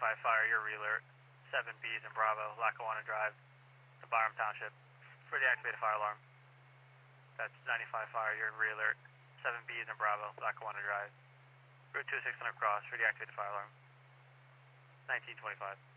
95 Fire, your re-alert. 7Bs and Bravo, Lackawanna Drive, to Byram Township, for the activated fire alarm. That's 95 Fire, you're in re-alert. 7Bs and Bravo, Lackawanna Drive. Route 2600 cross, for the activated fire alarm. 1925.